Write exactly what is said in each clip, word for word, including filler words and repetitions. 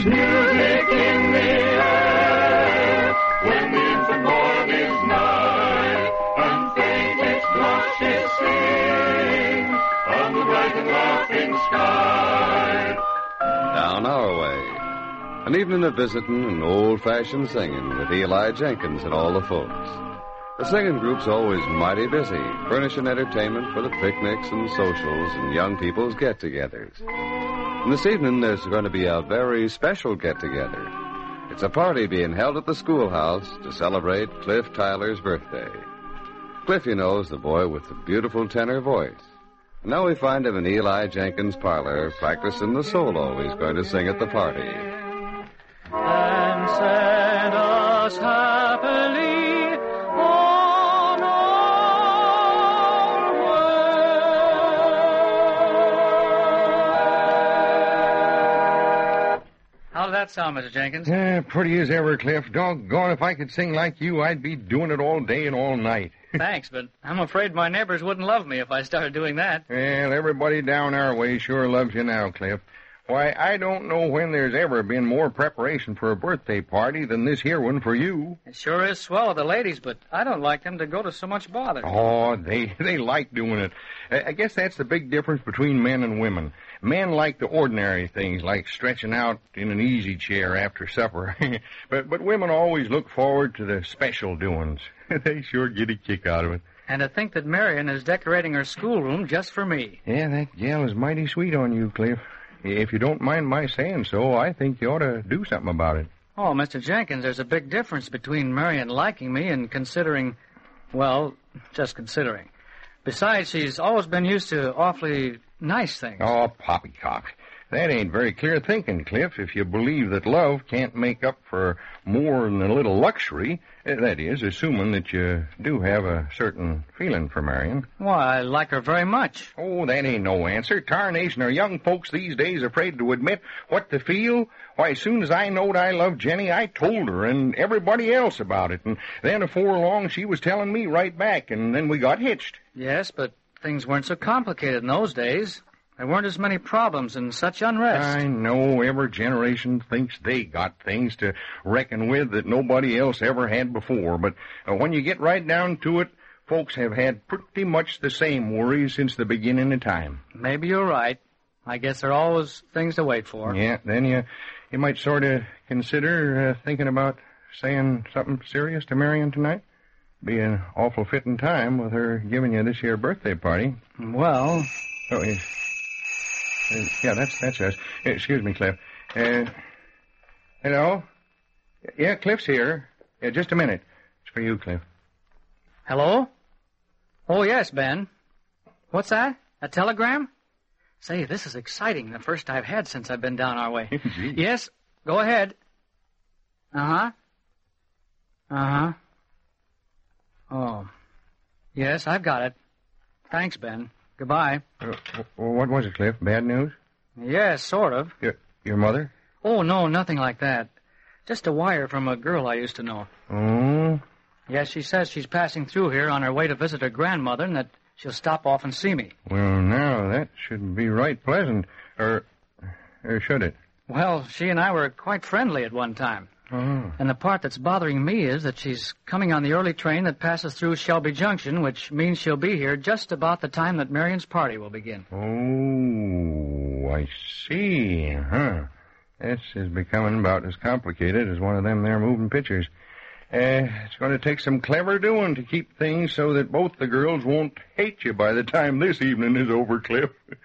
There's music in the air when the infant morn is nigh, and faint its blushes sing on the bright and laughing sky. Down our way. An evening of visiting and old-fashioned singing with Eli Jenkins and all the folks. The singing group's always mighty busy, furnishing entertainment for the picnics and socials and young people's get-togethers. And this evening, there's going to be a very special get-together. It's a party being held at the schoolhouse to celebrate Cliff Tyler's birthday. Cliff, you know, is the boy with the beautiful tenor voice. And now we find him in Eli Jenkins' parlor practicing the solo he's going to sing at the party. And send us happily on our way. How did that sound, Mister Jenkins? Yeah, pretty as ever, Cliff. Doggone, if I could sing like you, I'd be doing it all day and all night. Thanks, but I'm afraid my neighbors wouldn't love me if I started doing that. Well, everybody down our way sure loves you now, Cliff. Why, I don't know when there's ever been more preparation for a birthday party than this here one for you. It sure is swell of the ladies, but I don't like them to go to so much bother. Oh, they they like doing it. I guess that's the big difference between men and women. Men like the ordinary things, like stretching out in an easy chair after supper. but but women always look forward to the special doings. They sure get a kick out of it. And to think that Marion is decorating her schoolroom just for me. Yeah, that gal is mighty sweet on you, Cliff. If you don't mind my saying so, I think you ought to do something about it. Oh, Mister Jenkins, there's a big difference between Marion liking me and considering, well, just considering. Besides, she's always been used to awfully nice things. Oh, poppycock. That ain't very clear thinking, Cliff, if you believe that love can't make up for more than a little luxury. That is, assuming that you do have a certain feeling for Marion. Well, I like her very much. Oh, that ain't no answer. Tarnation, are young folks these days afraid to admit what they feel? Why, as soon as I knowed I loved Jenny, I told her and everybody else about it. And then afore long, she was telling me right back, and then we got hitched. Yes, but things weren't so complicated in those days. There weren't as many problems and such unrest. I know every generation thinks they got things to reckon with that nobody else ever had before. But uh, when you get right down to it, folks have had pretty much the same worries since the beginning of time. Maybe you're right. I guess there are always things to wait for. Yeah, then you, you might sort of consider uh, thinking about saying something serious to Marion tonight. Be an awful fitting time with her giving you this here birthday party. Well... Oh, yeah. Uh, yeah, that's that's us. Uh, excuse me, Cliff. Uh, hello? Yeah, Cliff's here. Yeah, just a minute. It's for you, Cliff. Hello? Oh, yes, Ben. What's that? A telegram? Say, this is exciting. The first I've had since I've been down our way. Yes, go ahead. Uh-huh. Uh-huh. Oh. Yes, I've got it. Thanks, Ben. Goodbye. Uh, what was it, Cliff? Bad news? Yes, sort of. Your, your mother? Oh, no, nothing like that. Just a wire from a girl I used to know. Oh? Yes, she says she's passing through here on her way to visit her grandmother and that she'll stop off and see me. Well, now, that should be right pleasant. Or, or should it? Well, she and I were quite friendly at one time. Oh. And the part that's bothering me is that she's coming on the early train that passes through Shelby Junction, which means she'll be here just about the time that Marion's party will begin. Oh, I see. Huh. This is becoming about as complicated as one of them there moving pictures. Uh, it's going to take some clever doing to keep things so that both the girls won't hate you by the time this evening is over, Cliff.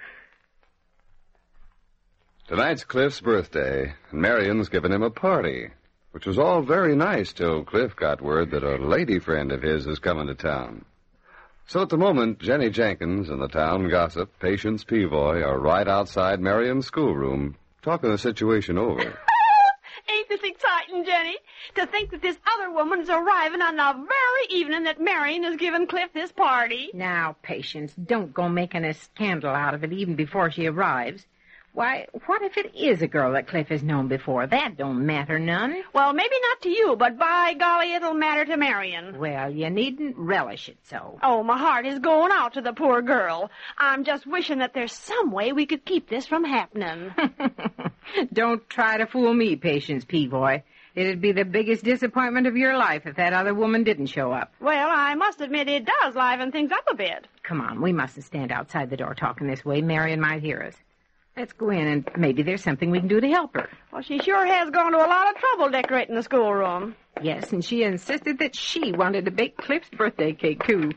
Tonight's Cliff's birthday, and Marion's giving him a party, which was all very nice till Cliff got word that a lady friend of his is coming to town. So at the moment, Jenny Jenkins and the town gossip, Patience Peavoy, are right outside Marion's schoolroom, talking the situation over. Ain't this exciting, Jenny? To think that this other woman is arriving on the very evening that Marion is giving Cliff this party. Now, Patience, don't go making a scandal out of it even before she arrives. Why, what if it is a girl that Cliff has known before? That don't matter none. Well, maybe not to you, but by golly, it'll matter to Marion. Well, you needn't relish it so. Oh, my heart is going out to the poor girl. I'm just wishing that there's some way we could keep this from happening. Don't try to fool me, Patience Peaboy. It'd be the biggest disappointment of your life if that other woman didn't show up. Well, I must admit it does liven things up a bit. Come on, we mustn't stand outside the door talking this way. Marion might hear us. Let's go in, and maybe there's something we can do to help her. Well, she sure has gone to a lot of trouble decorating the schoolroom. Yes, and she insisted that she wanted to bake Cliff's birthday cake, too.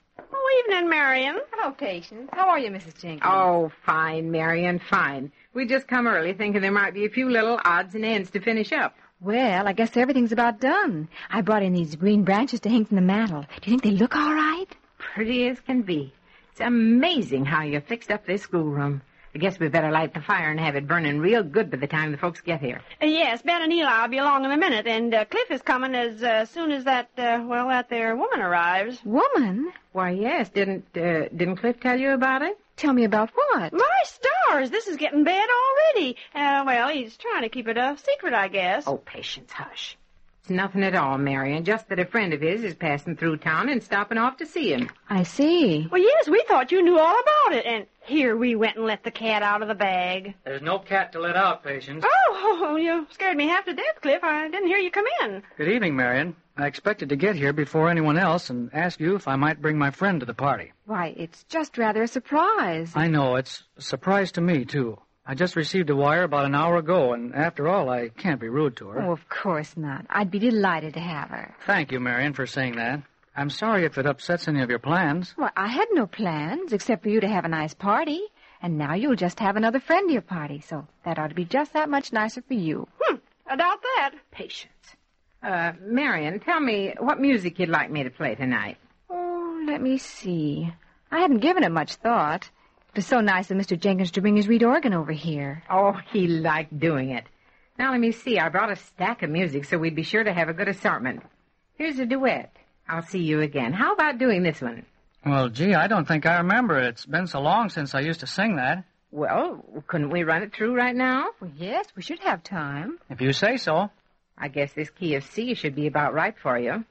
Oh, evening, Marion. Hello, Patience. How are you, Missus Jenkins? Oh, fine, Marion, fine. We just come early thinking there might be a few little odds and ends to finish up. Well, I guess everything's about done. I brought in these green branches to hang from the mantel. Do you think they look all right? Pretty as can be. It's amazing how you fixed up this schoolroom. I guess we better light the fire and have it burning real good by the time the folks get here. Uh, yes, Ben and Eli will be along in a minute, and uh, Cliff is coming as uh, soon as that, uh, well, that there woman arrives. Woman? Why, yes. Didn't uh, didn't Cliff tell you about it? Tell me about what? My stars, this is getting bad already. Uh, well, he's trying to keep it a secret, I guess. Oh, Patience, hush. It's nothing at all, Marion. Just that a friend of his is passing through town and stopping off to see him. I see. Well, yes, we thought you knew all about it, and here we went and let the cat out of the bag. There's no cat to let out, Patience. Oh, oh, you scared me half to death, Cliff. I didn't hear you come in. Good evening, Marion. I expected to get here before anyone else and ask you if I might bring my friend to the party. Why, it's just rather a surprise. I know. It's a surprise to me, too. I just received a wire about an hour ago, and after all, I can't be rude to her. Oh, of course not. I'd be delighted to have her. Thank you, Marion, for saying that. I'm sorry if it upsets any of your plans. Well, I had no plans except for you to have a nice party. And now you'll just have another friend to your party, so that ought to be just that much nicer for you. Hmm, I doubt that. Patience. Uh, Marion, tell me what music you'd like me to play tonight. Oh, let me see. I hadn't given it much thought. It was so nice of Mister Jenkins to bring his reed organ over here. Oh, he liked doing it. Now, let me see. I brought a stack of music, so we'd be sure to have a good assortment. Here's a duet. I'll see you again. How about doing this one? Well, gee, I don't think I remember it. It's been so long since I used to sing that. Well, couldn't we run it through right now? Well, yes, we should have time. If you say so. I guess this key of C should be about right for you.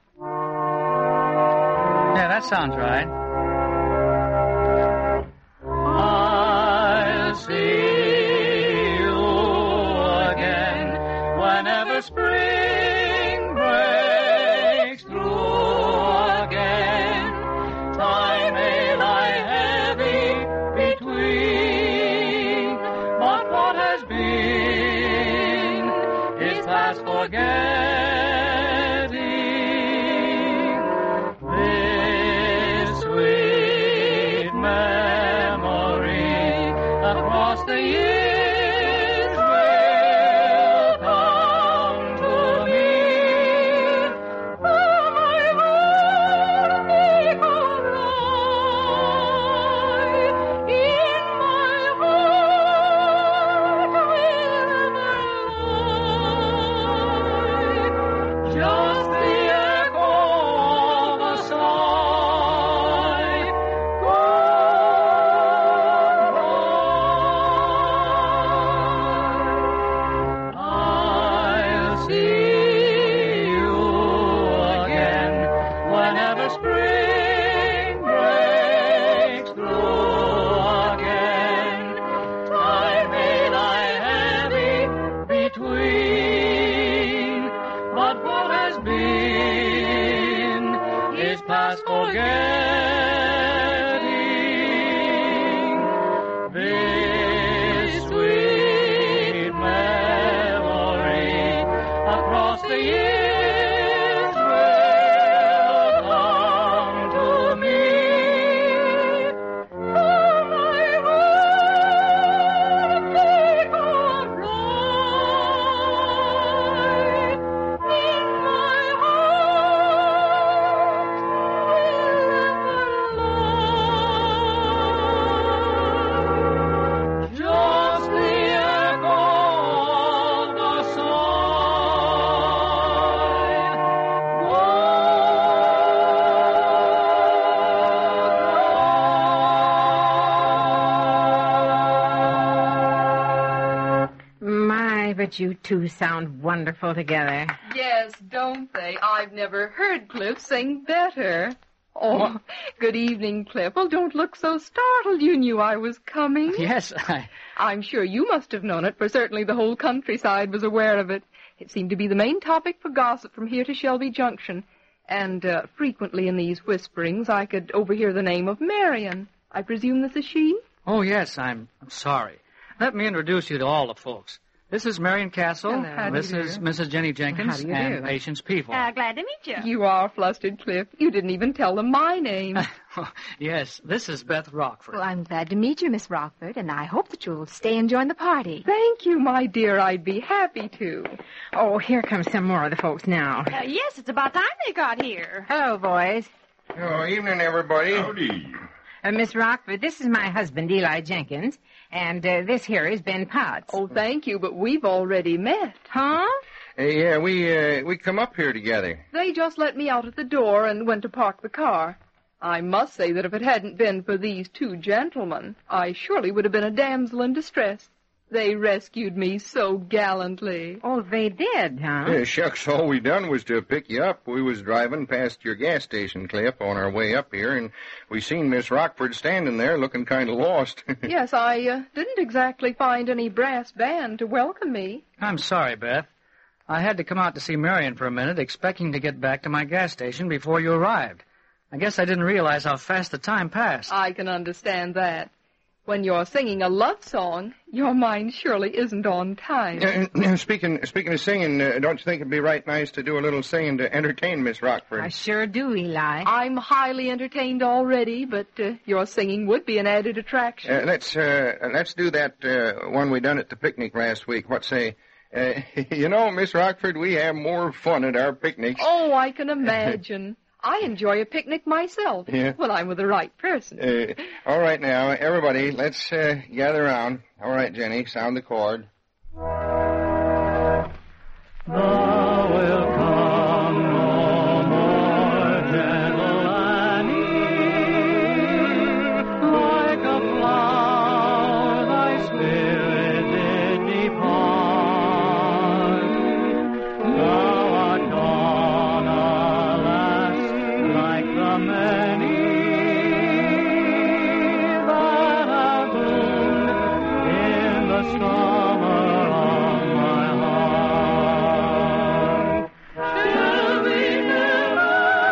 Yeah, that sounds right. I'll see you again whenever spring breaks through again. Time may lie heavy between, but what has been is past forgetting. This sweet memory across the years will come to me. Oh, my heart beat alright. In my heart will ever lie just the echo of a sigh. I'll see you again whenever spring breaks through again. Time may lie heavy between, but what has been is past forgetting. This sweet memory across the years will come to me. Oh, my heart beat alright. In my heart will ever lie just the echo of the sigh. My, but you two sound wonderful together. Yes, don't they? I've never heard Cliff sing better. Oh, good evening, Cliff. Well, don't look so startled. You knew I was coming. Yes, I... I'm sure you must have known it, for certainly the whole countryside was aware of it. It seemed to be the main topic for gossip from here to Shelby Junction. And uh, frequently in these whisperings, I could overhear the name of Marion. I presume this is she? Oh, yes, I'm, I'm sorry. Let me introduce you to all the folks. This is Marion Castle. Hello. How do This you is do? Missus Jenny Jenkins How do you and do? Patience People. Uh, glad to meet you. You are flustered, Cliff. You didn't even tell them my name. Yes, this is Beth Rockford. Well, I'm glad to meet you, Miss Rockford, and I hope that you'll stay and join the party. Thank you, my dear. I'd be happy to. Oh, here comes some more of the folks now. Uh, yes, it's about time they got here. Hello, boys. Oh, evening, everybody. Howdy. Uh, Miss Rockford, this is my husband, Eli Jenkins, and uh, this here is Ben Potts. Oh, thank you, but we've already met. Huh? Uh, yeah, we uh, we come up here together. They just let me out at the door and went to park the car. I must say that if it hadn't been for these two gentlemen, I surely would have been a damsel in distress. They rescued me so gallantly. Oh, they did, huh? Yeah, shucks, all we done was to pick you up. We was driving past your gas station, Cliff, on our way up here, and we seen Miss Rockford standing there looking kind of lost. Yes, I uh, didn't exactly find any brass band to welcome me. I'm sorry, Beth. I had to come out to see Marion for a minute, expecting to get back to my gas station before you arrived. I guess I didn't realize how fast the time passed. I can understand that. When you're singing a love song, your mind surely isn't on time. Uh, speaking speaking of singing, uh, don't you think it'd be right nice to do a little singing to entertain Miss Rockford? I sure do, Eli. I'm highly entertained already, but uh, your singing would be an added attraction. Uh, let's uh, let's do that uh, one we done at the picnic last week. What say? Uh, you know, Miss Rockford, we have more fun at our picnics. Oh, I can imagine. I enjoy a picnic myself. Yeah. Well, I'm with the right person. Uh, all right, now, everybody, let's uh, gather around. All right, Jenny, sound the chord. Thou wilt come no more, gentle Annie, like a flower thy spirit did depart. Thou art gone, alas, like the many that have bloomed in the summer of my heart. Shall we never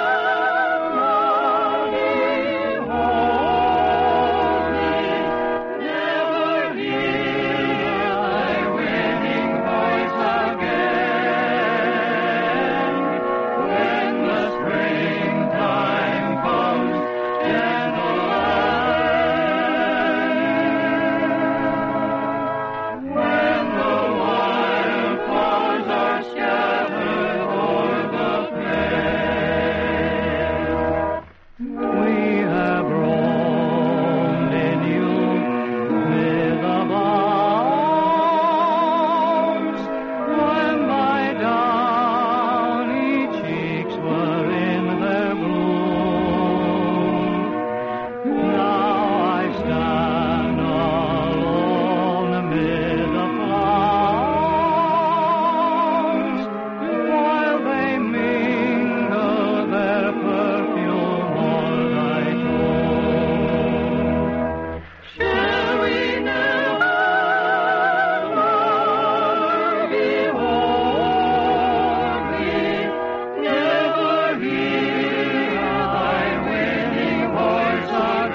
love thee wholly, never hear thy winning voice again? When the springtime comes, gentle Annie, when the wildflowers are scattered o'er the plain, we have roamed in youth with the boughs, when thy downy cheeks were in their bloom. Now I stand alone amid the flowers, while they mingle their perfume o'er thy tomb. Shall we never love thee wholly, never hear thy winning voice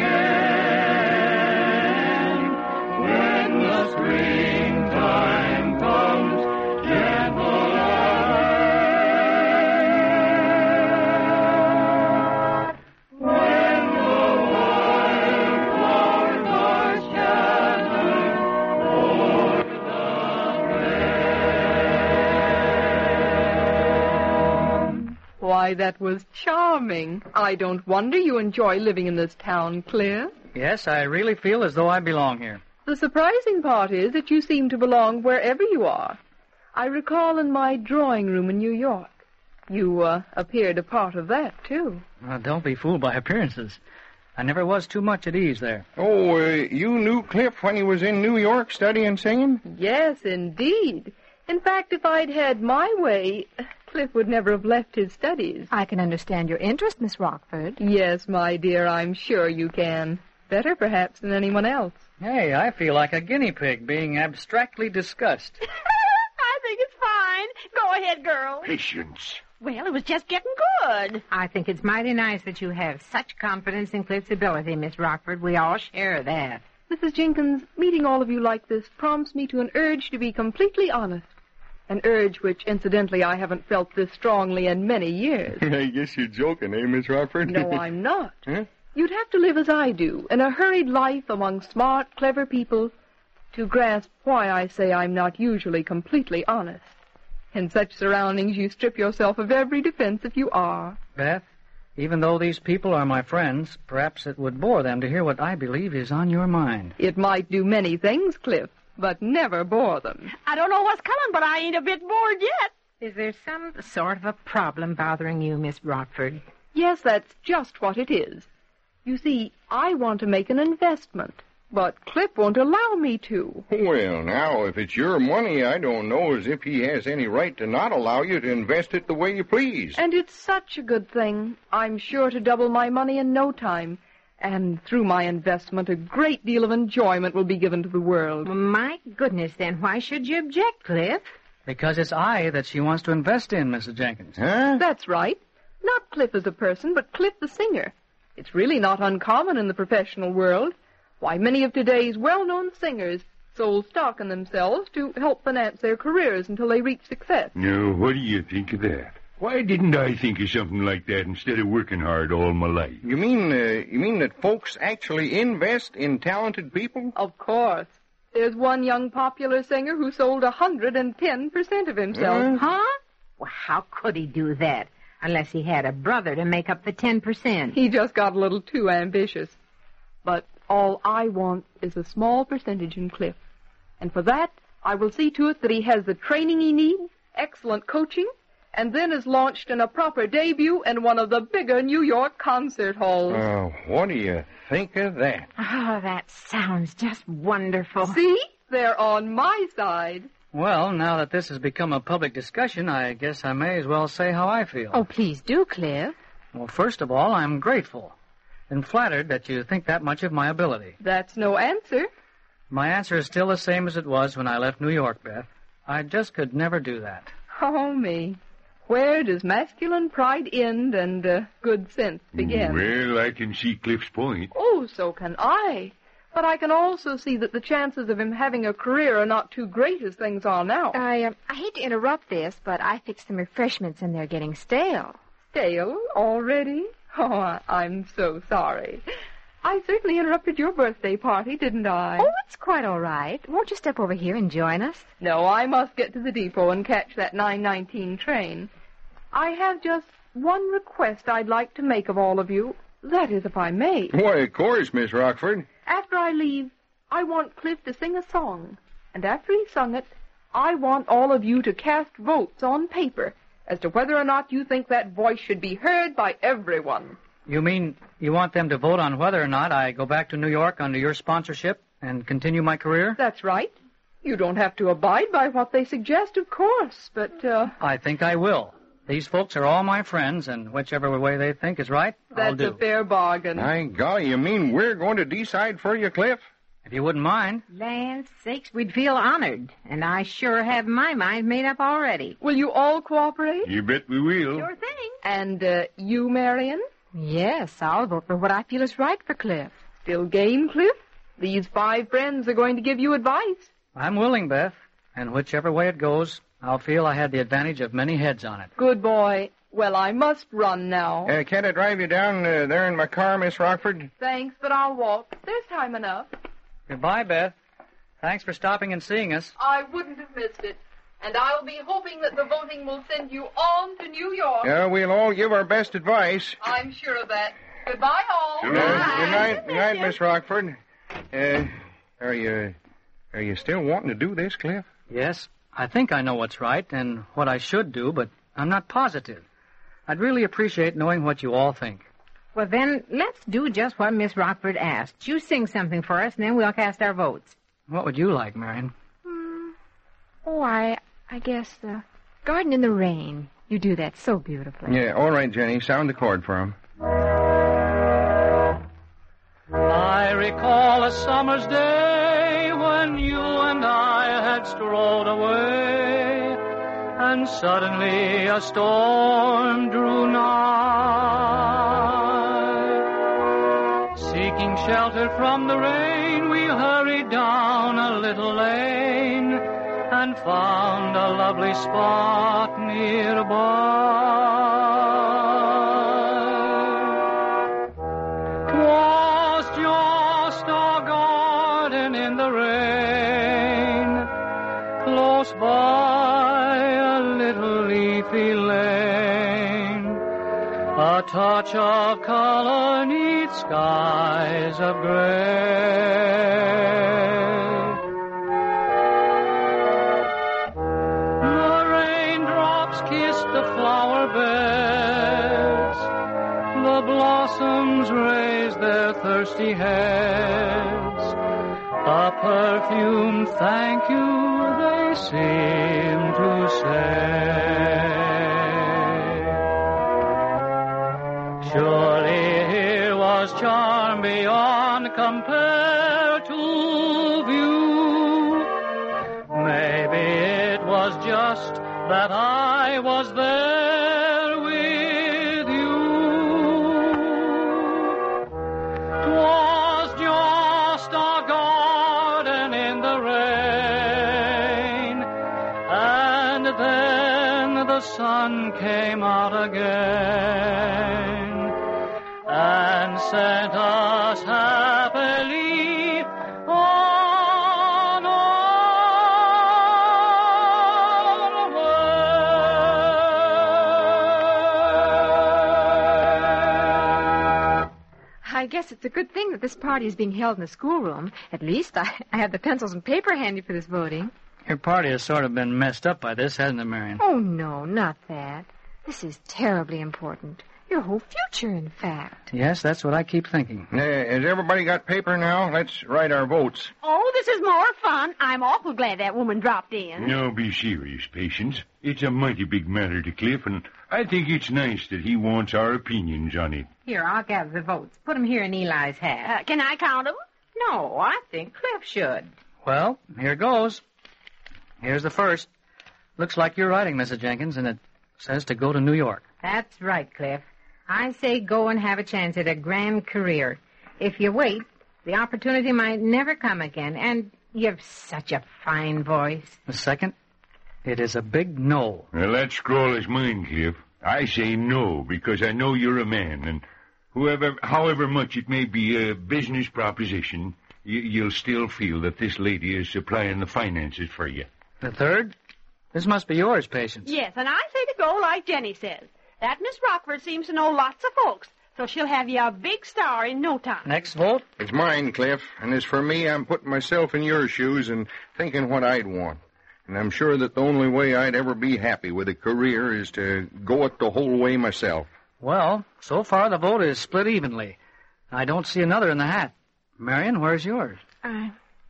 again? When the springtime comes, gentle Annie, when the wildflowers are scattered o'er the plain. Why, that was charming. I don't wonder you enjoy living in this town, Cliff. Yes, I really feel as though I belong here. The surprising part is that you seem to belong wherever you are. I recall in my drawing room in New York. You uh, appeared a part of that, too. Well, don't be fooled by appearances. I never was too much at ease there. Oh, uh, you knew Cliff when he was in New York studying singing? Yes, indeed. In fact, if I'd had my way, Cliff would never have left his studies. I can understand your interest, Miss Rockford. Yes, my dear, I'm sure you can. Better, perhaps, than anyone else. Hey, I feel like a guinea pig being abstractly discussed. I think it's fine. Go ahead, girl. Patience. Well, it was just getting good. I think it's mighty nice that you have such confidence in Cliff's ability, Miss Rockford. We all share that. Missus Jenkins, meeting all of you like this prompts me to an urge to be completely honest. An urge which, incidentally, I haven't felt this strongly in many years. I guess you're joking, eh, Miss Rockford? No, I'm not. Huh? You'd have to live as I do, in a hurried life among smart, clever people, to grasp why I say I'm not usually completely honest. In such surroundings, you strip yourself of every defense if you are. Beth, even though these people are my friends, perhaps it would bore them to hear what I believe is on your mind. It might do many things, Cliff, but never bore them. I don't know what's coming, but I ain't a bit bored yet. Is there some sort of a problem bothering you, Miss Rockford? Yes, that's just what it is. You see, I want to make an investment, but Cliff won't allow me to. Well, now, if it's your money, I don't know as if he has any right to not allow you to invest it the way you please. And it's such a good thing. I'm sure to double my money in no time. And through my investment, a great deal of enjoyment will be given to the world. Well, my goodness, then why should you object, Cliff? Because it's I that she wants to invest in, Missus Jenkins. Huh? That's right. Not Cliff as a person, but Cliff the singer. It's really not uncommon in the professional world. Why, many of today's well-known singers sold stock in themselves to help finance their careers until they reach success. Now, what do you think of that? Why didn't I think of something like that instead of working hard all my life? You mean, uh, you mean that folks actually invest in talented people? Of course. There's one young popular singer who sold one hundred ten percent of himself. Hmm? Huh? Well, how could he do that? Unless he had a brother to make up the ten percent. He just got a little too ambitious. But all I want is a small percentage in Cliff. And for that, I will see to it that he has the training he needs, excellent coaching, and then is launched in a proper debut in one of the bigger New York concert halls. Uh, what do you think of that? Oh, that sounds just wonderful. See? They're on my side. Well, now that this has become a public discussion, I guess I may as well say how I feel. Oh, please do, Cliff. Well, first of all, I'm grateful and flattered that you think that much of my ability. That's no answer. My answer is still the same as it was when I left New York, Beth. I just could never do that. Oh, me. Where does masculine pride end and uh, good sense begin? Well, I can see Cliff's point. Oh, so can I. But I can also see that the chances of him having a career are not too great as things are now. I, uh, I hate to interrupt this, but I fixed some refreshments and they're getting stale. Stale already? Oh, I- I'm so sorry. I certainly interrupted your birthday party, didn't I? Oh, it's quite all right. Won't you step over here and join us? No, I must get to the depot and catch that nine nineteen train. I have just one request I'd like to make of all of you. That is, if I may. Why, of course, Miss Rockford. After I leave, I want Cliff to sing a song. And after he's sung it, I want all of you to cast votes on paper as to whether or not you think that voice should be heard by everyone. You mean you want them to vote on whether or not I go back to New York under your sponsorship and continue my career? That's right. You don't have to abide by what they suggest, of course, but, uh... I think I will. These folks are all my friends, and whichever way they think is right, I'll That's do. a fair bargain. My golly, you mean we're going to decide for you, Cliff? If you wouldn't mind. Land sakes, we'd feel honored. And I sure have my mind made up already. Will you all cooperate? You bet we will. Sure thing. And, uh, you, Marion? Yes, I'll vote for what I feel is right for Cliff. Still game, Cliff? These five friends are going to give you advice. I'm willing, Beth. And whichever way it goes, I'll feel I had the advantage of many heads on it. Good boy. Well, I must run now. Uh, can't I drive you down uh, there in my car, Miss Rockford? Thanks, but I'll walk. There's time enough. Goodbye, Beth. Thanks for stopping and seeing us. I wouldn't have missed it. And I'll be hoping that the voting will send you on to New York. Yeah, we'll all give our best advice. I'm sure of that. Goodbye, all. Uh, good night, good night, Miss Rockford. Uh, are you, are you still wanting to do this, Cliff? Yes, I think I know what's right and what I should do, but I'm not positive. I'd really appreciate knowing what you all think. Well, then, let's do just what Miss Rockford asked. You sing something for us, and then we'll cast our votes. What would you like, Marion? Oh, I, I guess the Garden in the Rain. You do that so beautifully. Yeah, all right, Jenny. Sound the chord for him. I recall a summer's day when you and I had strolled away, and suddenly a storm drew nigh. Seeking shelter from the rain, we hurried down a little lane and found a lovely spot nearby. 'Twas just a garden in the rain, close by a little leafy lane, a touch of color neath skies of gray. Kissed the flower beds, the blossoms raised their thirsty heads, a perfumed thank you they seemed to say. Surely here was charm beyond compare to view. Maybe it was just that I was there with you. 'Twas just a garden in the rain, and then the sun came out again and sent us happily on our way. I guess it's a good thing that this party is being held in the schoolroom. At least I, I have the pencils and paper handy for this voting. Your party has sort of been messed up by this, hasn't it, Marion? Oh, no, not that. This is terribly important. Your whole future, in fact. Yes, that's what I keep thinking. Uh, has everybody got paper now? Let's write our votes. Oh, this is more fun. I'm awful glad that woman dropped in. Now, be serious, Patience. It's a mighty big matter to Cliff, and I think it's nice that he wants our opinions on it. Here, I'll gather the votes. Put them here in Eli's hat. Uh, can I count them? No, I think Cliff should. Well, here goes. Here's the first. Looks like you're writing, Missus Jenkins, and it says to go to New York. That's right, Cliff. I say go and have a chance at a grand career. If you wait, the opportunity might never come again, and you've such a fine voice. The second, it is a big no. Well, that scroll is mine, Cliff. I say no, because I know you're a man, and whoever, however much it may be a business proposition, you, you'll still feel that this lady is supplying the finances for you. The third, this must be yours, Patience. Yes, and I say to go like Jenny says. That Miss Rockford seems to know lots of folks, so she'll have you a big star in no time. Next vote? It's mine, Cliff. And as for me, I'm putting myself in your shoes and thinking what I'd want. And I'm sure that the only way I'd ever be happy with a career is to go it the whole way myself. Well, so far the vote is split evenly. I don't see another in the hat. Marion, where's yours? I,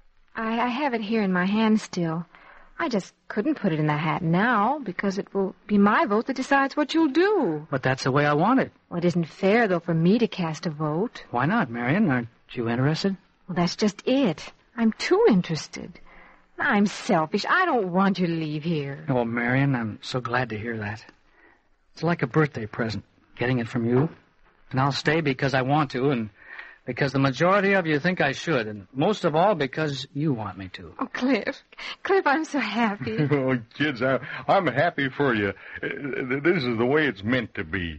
I, I have it here in my hand still. I just couldn't put it in the hat now because it will be my vote that decides what you'll do. But that's the way I want it. Well, it isn't fair, though, for me to cast a vote. Why not, Marion? Aren't you interested? Well, that's just it. I'm too interested. I'm selfish. I don't want you to leave here. Oh, Marion, I'm so glad to hear that. It's like a birthday present, getting it from you. And I'll stay because I want to, and because the majority of you think I should, and most of all because you want me to. Oh, Cliff. Cliff, I'm so happy. Oh, kids, I, I'm happy for you. This is the way it's meant to be.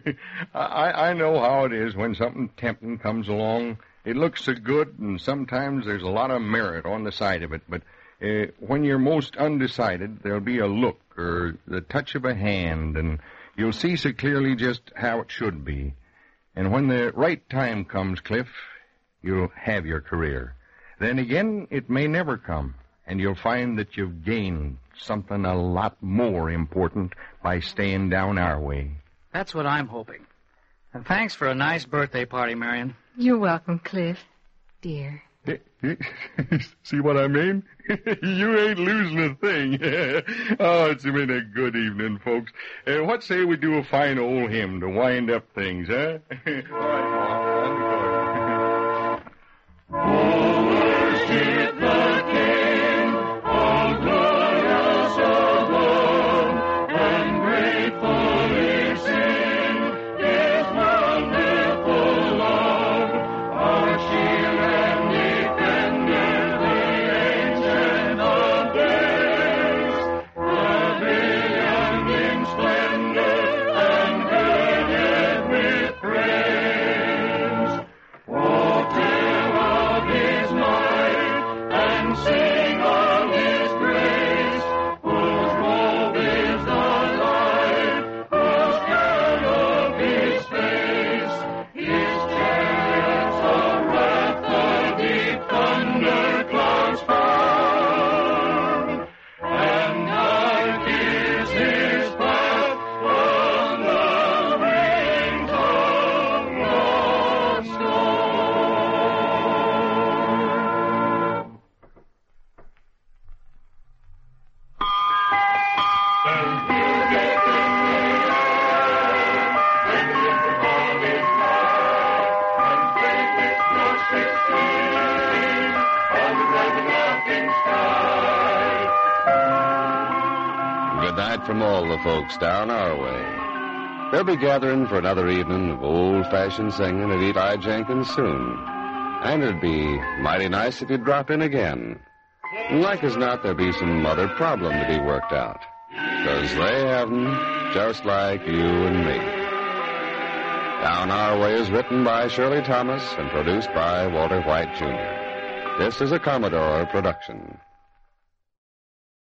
I, I know how it is when something tempting comes along. It looks so good, and sometimes there's a lot of merit on the side of it, but uh, when you're most undecided, there'll be a look or the touch of a hand, and you'll see so clearly just how it should be. And when the right time comes, Cliff, you'll have your career. Then again, it may never come, and you'll find that you've gained something a lot more important by staying down our way. That's what I'm hoping. And thanks for a nice birthday party, Marion. You're welcome, Cliff. Dear. See what I mean? You ain't losing a thing. Oh, it's been a good evening, folks. Uh, what say we do a fine old hymn to wind up things, huh? All right, Oh, worship the King, all glorious above, and gratefully sing His wonderful love, our shield and defender, the Ancient of Days, the brilliant in splendor and girded with praise. Oh, tell of His might and sing of His grace, whose robe is the light, whose scarlet His face, His chariots of wrath, the deep thunder clouds found, and night is His path on the wings of the storm. And music in the air, when the interval is nigh, and faith its luscious sing on the red and laughing sky. Good night from all the folks down our way. They'll be gathering for another evening of old-fashioned singing at Eli Jenkins soon. And it'd be mighty nice if you'd drop in again. And like as not, there'll be some other problem to be worked out. 'Cause they have 'em, just like you and me. Down Our Way is written by Shirley Thomas and produced by Walter White, Junior This is a Commodore production.